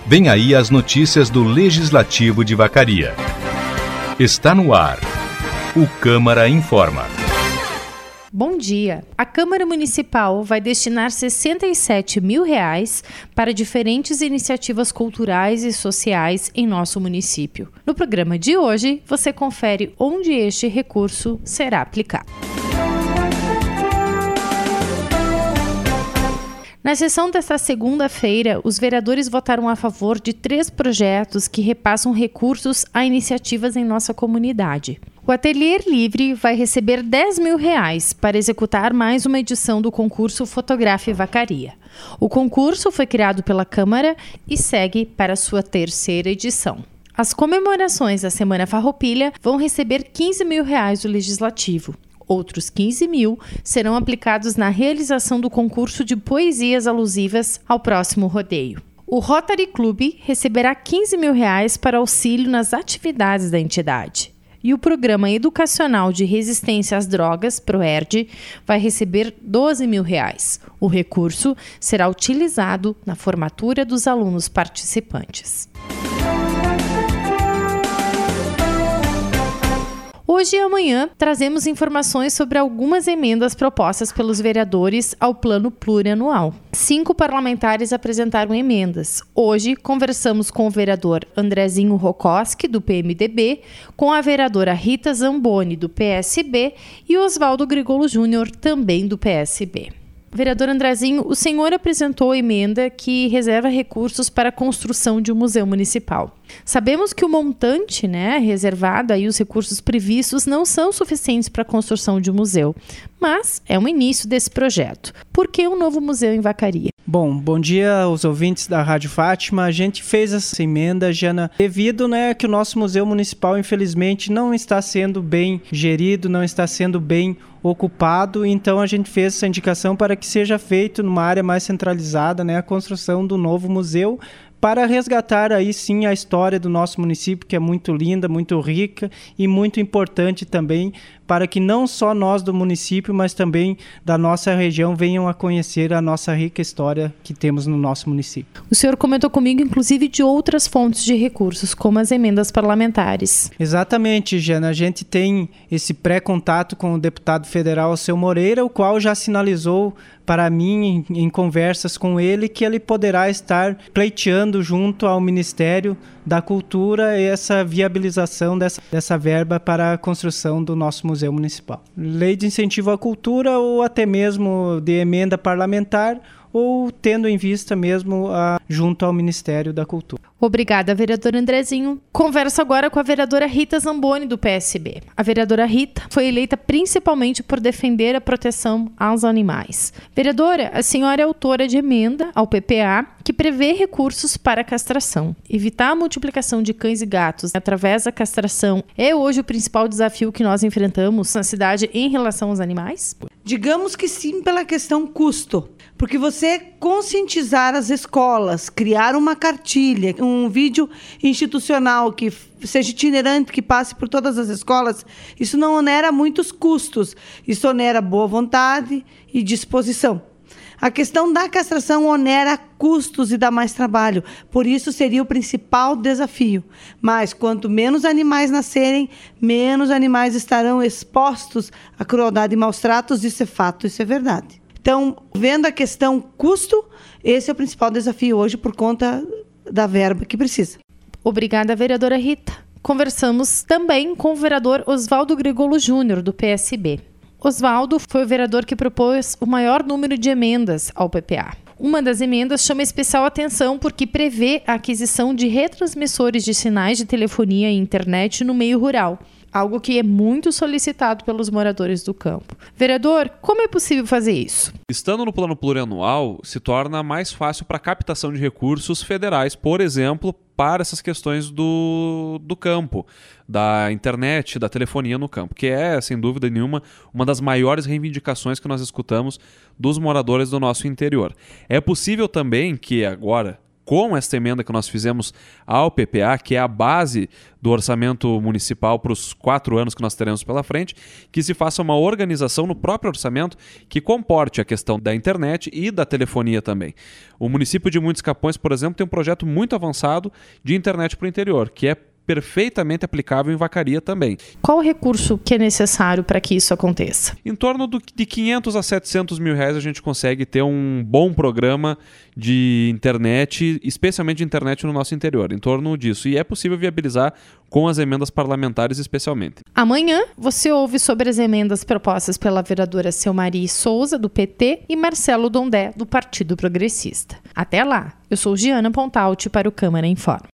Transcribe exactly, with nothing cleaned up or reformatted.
Vem aí as notícias do Legislativo de Vacaria. Está no ar. O Câmara Informa. Bom dia. A Câmara Municipal vai destinar sessenta e sete mil reais para diferentes iniciativas culturais e sociais em nosso município. No programa de hoje, você confere onde este recurso será aplicado. Na sessão desta segunda-feira, os vereadores votaram a favor de três projetos que repassam recursos a iniciativas em nossa comunidade. O Ateliê Livre vai receber dez mil reais para executar mais uma edição do concurso Fotografe Vacaria. O concurso foi criado pela Câmara e segue para sua terceira edição. As comemorações da Semana Farroupilha vão receber quinze mil reais do Legislativo. Outros quinze mil serão aplicados na realização do concurso de poesias alusivas ao próximo rodeio. O Rotary Club receberá quinze mil reais para auxílio nas atividades da entidade. E o Programa Educacional de Resistência às Drogas, PROERD, vai receber doze mil reais. O recurso será utilizado na formatura dos alunos participantes. Hoje e amanhã trazemos informações sobre algumas emendas propostas pelos vereadores ao Plano Plurianual. Cinco parlamentares apresentaram emendas. Hoje conversamos com o vereador Andrezinho Rokoski, do P M D B, com a vereadora Rita Zamboni, do P S B, e Oswaldo Grigolo Júnior, também do P S B. Vereador Andrezinho, o senhor apresentou a emenda que reserva recursos para a construção de um museu municipal. Sabemos que o montante, né, reservado aí, os recursos previstos, não são suficientes para a construção de um museu, mas é um início desse projeto. Por que um novo museu em Vacaria? Bom, bom dia aos ouvintes da Rádio Fátima. A gente fez essa emenda, Jana, devido, né, que o nosso museu municipal, infelizmente, não está sendo bem gerido, não está sendo bem ocupado, então a gente fez essa indicação para que seja feito numa área mais centralizada, né, a construção do novo museu, para resgatar aí sim a história do nosso município, que é muito linda, muito rica e muito importante também, para que não só nós do município, mas também da nossa região venham a conhecer a nossa rica história que temos no nosso município. O senhor comentou comigo, inclusive, de outras fontes de recursos, como as emendas parlamentares. Exatamente, Jana. A gente tem esse pré-contato com o deputado federal Alceu Moreira, o qual já sinalizou para mim, em, em conversas com ele, que ele poderá estar pleiteando junto ao Ministério da Cultura essa viabilização dessa, dessa verba para a construção do nosso Museu Municipal. Lei de incentivo à cultura ou até mesmo de emenda parlamentar, ou tendo em vista mesmo a, junto ao Ministério da Cultura. Obrigada, vereador Andrezinho. Converso agora com a vereadora Rita Zamboni, do P S B. A vereadora Rita foi eleita principalmente por defender a proteção aos animais. Vereadora, a senhora é autora de emenda ao P P A que prevê recursos para a castração. Evitar a multiplicação de cães e gatos através da castração é hoje o principal desafio que nós enfrentamos na cidade em relação aos animais? Digamos que sim, pela questão custo. Porque você conscientizar as escolas, criar uma cartilha, um vídeo institucional que seja itinerante, que passe por todas as escolas, isso não onera muitos custos. Isso onera boa vontade e disposição. A questão da castração onera custos e dá mais trabalho. Por isso seria o principal desafio. Mas quanto menos animais nascerem, menos animais estarão expostos à crueldade e maus tratos. Isso é fato, isso é verdade. Então, vendo a questão custo, esse é o principal desafio hoje por conta da verba que precisa. Obrigada, vereadora Rita. Conversamos também com o vereador Oswaldo Grigolo Júnior, do P S B. Oswaldo foi o vereador que propôs o maior número de emendas ao P P A. Uma das emendas chama especial atenção porque prevê a aquisição de retransmissores de sinais de telefonia e internet no meio rural, algo que é muito solicitado pelos moradores do campo. Vereador, como é possível fazer isso? Estando no plano plurianual, se torna mais fácil para a captação de recursos federais, por exemplo, para essas questões do, do campo, da internet, da telefonia no campo, que é, sem dúvida nenhuma, uma das maiores reivindicações que nós escutamos dos moradores do nosso interior. É possível também que agora, com esta emenda que nós fizemos ao P P A, que é a base do orçamento municipal para os quatro anos que nós teremos pela frente, que se faça uma organização no próprio orçamento que comporte a questão da internet e da telefonia também. O município de Muitos Capões, por exemplo, tem um projeto muito avançado de internet para o interior, que é perfeitamente aplicável em Vacaria também. Qual o recurso que é necessário para que isso aconteça? Em torno do, de quinhentos a setecentos mil reais a gente consegue ter um bom programa de internet, especialmente de internet no nosso interior, em torno disso. E é possível viabilizar com as emendas parlamentares especialmente. Amanhã você ouve sobre as emendas propostas pela vereadora Selmari Souza, do P T, e Marcelo Dondé, do Partido Progressista. Até lá, eu sou Giana Pontalti para o Câmara Informa.